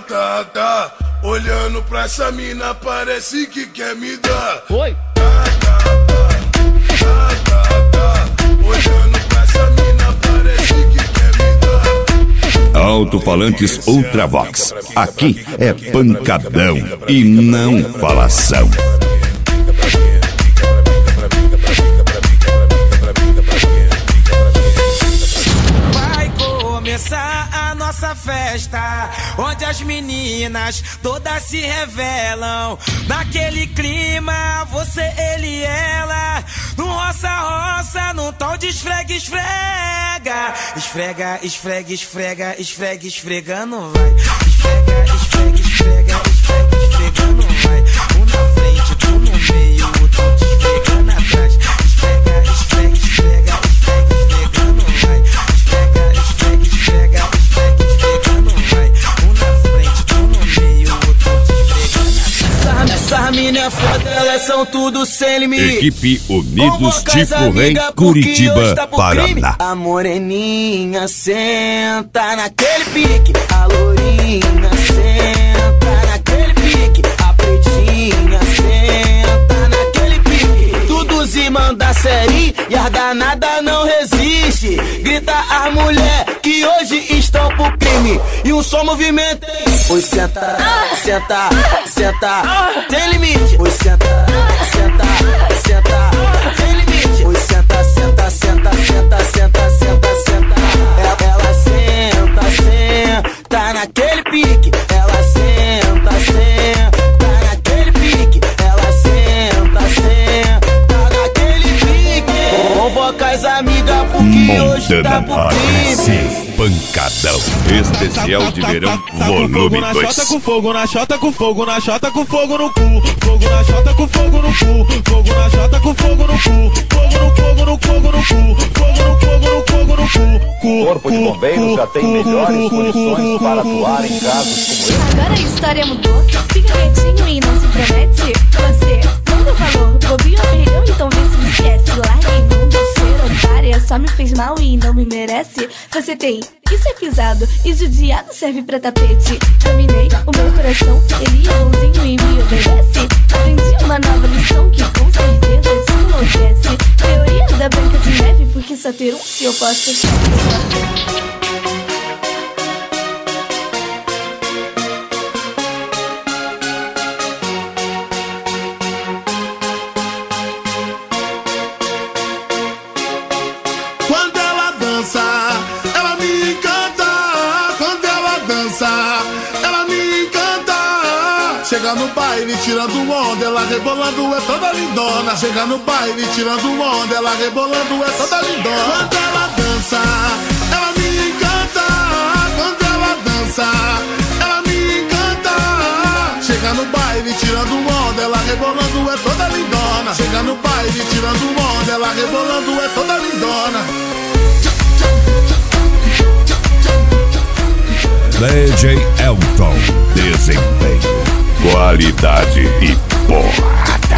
tá. Olhando pra essa mina, parece que quer me dar. Oi. Tá. Olhando pra essa mina, parece que quer me dar. Alto-falantes Ultravox. Aqui é pancadão e não falação. Começar a nossa festa, onde as meninas todas se revelam. Naquele clima, você, ele e ela, no roça-roça, num tom de esfrega-esfrega. Esfregando vai. Esfrega-esfregando vai. Um na frente, tu no meio, outro te esfregando atrás. Esfregando vai. Esfregando vai. Um na frente, tu no meio, outro te esfregando atrás. Essa mina é foda, elas são tudo sem limite. Equipe Unidos Tipo Rei, Curitiba, Paraná. A moreninha senta naquele pique, a lourinha senta naquele pique, a pretinha senta naquele pique. Tudo se manda série e as danada não resiste. Grita as mulher que hoje estão pro crime. E um só movimento. Oi, senta, senta, senta, tem limite. Oi, senta, senta, senta, tem limite. Oi, senta, senta, senta, senta, senta, senta, senta. Ela senta, senta naquele pique. Ela senta, senta naquele pique. Ela senta, senta naquele pique. Convoca as amigas porque hoje tá pro crime. Pancadão, especial de verão, volume 2. Na chota com fogo, na chota com fogo, na chota com fogo no cu. Fogo na chota com fogo no cu. Fogo na chota com fogo no cu. Fogo no fogo no fogo no cu. Fogo no fogo no fogo no cu. O Corpo de Bombeiros já tem melhores condições para atuar em casos como esse. Agora a história mudou. Fica quietinho e não se promete. Você não deu valor, bobinho ou perdeu, então vê se me esquece. Larga imundo, ser otária, só me fez mal e não me merece. Você tem que ser pisado e judiado serve pra tapete. Dominei o meu coração, ele é bonzinho e me obedece. Aprendi uma nova lição que com certeza te enlouquece. Teoria da Branca de Neve, porque só ter um se eu posso ser. Quando ela dança, ela me encanta. Quando ela dança, ela me encanta. Chega no baile tirando onda, ela rebolando é toda lindona. Chega no baile tirando onda, ela rebolando é toda lindona. Quando ela dança, ela me encanta. Quando ela dança, ela me encanta. Chega no baile tirando onda, ela rebolando é toda lindona. Chega no baile tirando onda, ela rebolando é toda lindona. DJ Elton, desempenho, qualidade e porrada.